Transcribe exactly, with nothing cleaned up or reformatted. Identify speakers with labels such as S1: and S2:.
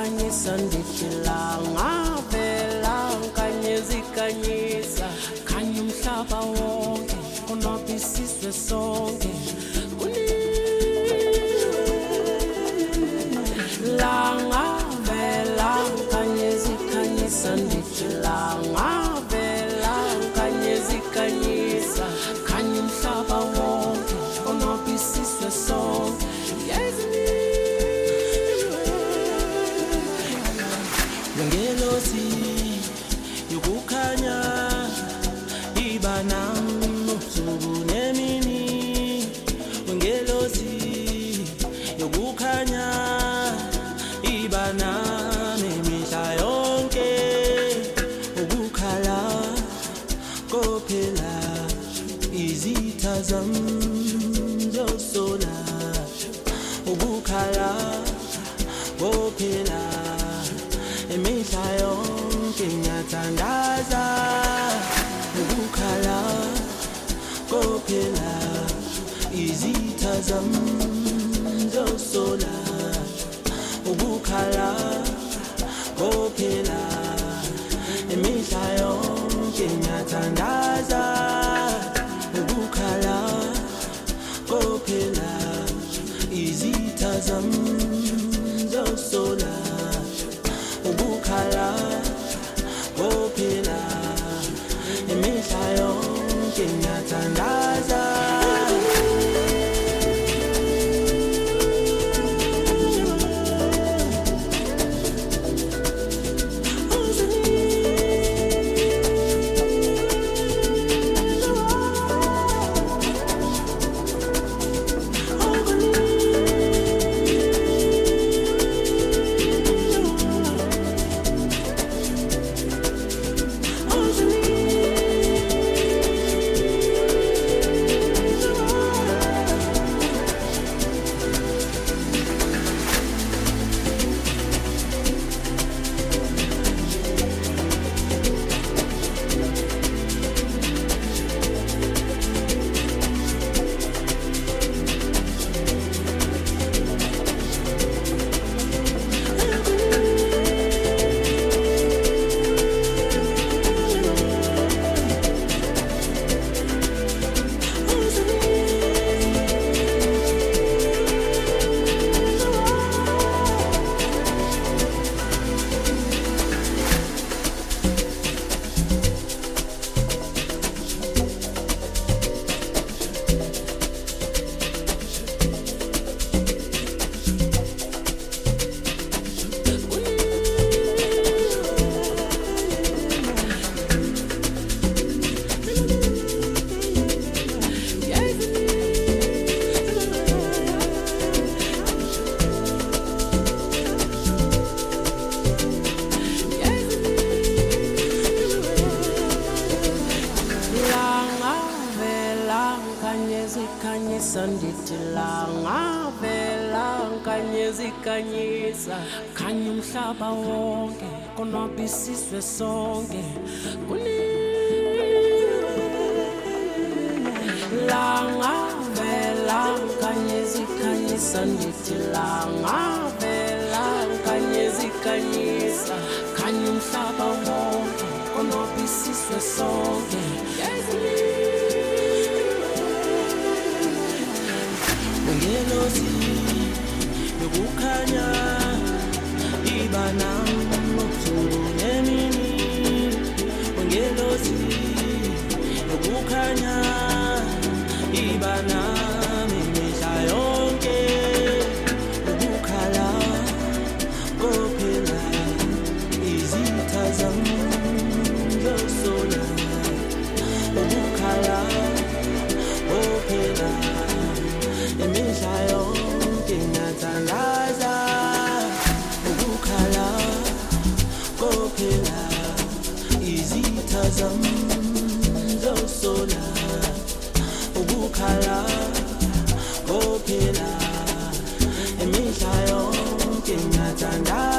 S1: zikhanyisa ndihilanga vela nkanye zikhanyisa khanya umhlaba wonke konwabisiswe sonke langa vela nkanye zikhanyisa ndihilanga vela nkanye zikhanyisa khanya umhlaba wonke konwabisiswe sonke ngelosi yokukhanya ibana ubusuku nemini ngelosi yokukhanya ibana nemihla yonke ukukhala kophela izitha zami zosola ukukhala kophela emihla yonke ngiyathandaza ukukhala kophela izitha zami zosola ukukhala kophela emihla yonke ngiyathandaza ukukhala kophela izitha zami zosola ukukhala kophela emihla yonke ngiyathandaza zikhanyisa ndithi langa vela nkanye zikhanyisa khanya umhlaba wonke konwabisiswe sonke langa vela nkanye zikhanyisa ndithi langa vela nkanye zikhanyisa khanya umhlaba wonke konwabisiswe sonke ngelosi yokukhanya ibana ubusuku nemini ngelosi yokukhanya ibana imihla yonke ukukhala kophela izitha zami zosola ukukhala kophela emihla yonke ngiyathandaza ukukhala kophela izitha zami zosola ukukhala kophela emihla yonke ngiyathandaza